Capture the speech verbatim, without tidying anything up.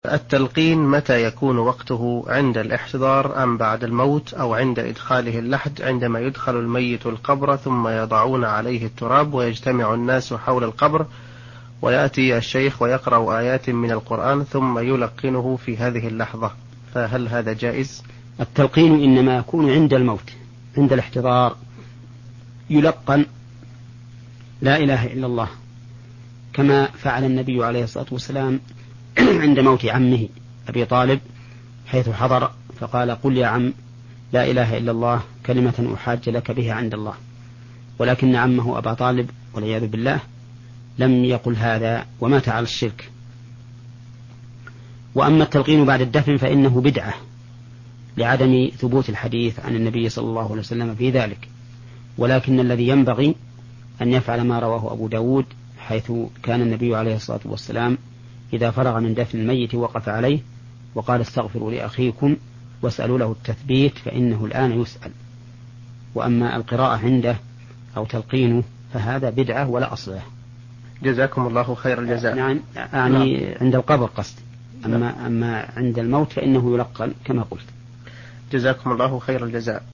التلقين متى يكون وقته؟ عند الاحتضار أم بعد الموت أو عند إدخاله اللحد، عندما يدخل الميت القبر ثم يضعون عليه التراب ويجتمع الناس حول القبر ويأتي الشيخ ويقرأ آيات من القرآن ثم يلقنه في هذه اللحظة، فهل هذا جائز؟ التلقين إنما يكون عند الموت، عند الاحتضار يلقن لا إله إلا الله، كما فعل النبي عليه الصلاة والسلام عند موت عمه أبي طالب، حيث حضر فقال: قل يا عم لا إله إلا الله كلمة أحاج لك بها عند الله. ولكن عمه أبا طالب والعياذ بالله لم يقل هذا ومات على الشرك. وأما التلقين بعد الدفن فإنه بدعة لعدم ثبوت الحديث عن النبي صلى الله عليه وسلم في ذلك، ولكن الذي ينبغي أن يفعل ما رواه أبو داود، حيث كان النبي عليه الصلاة والسلام إذا فرغ من دفن الميت وقف عليه وقال: استغفروا لأخيكم واسألوا له التثبيت فإنه الآن يسأل. وأما القراءة عنده أو تلقينه فهذا بدعة ولا أصل له. جزاكم الله خير الجزاء. نعم، يعني عند القبر قصد، أما, أما عند الموت فإنه يلقن كما قلت. جزاكم الله خير الجزاء.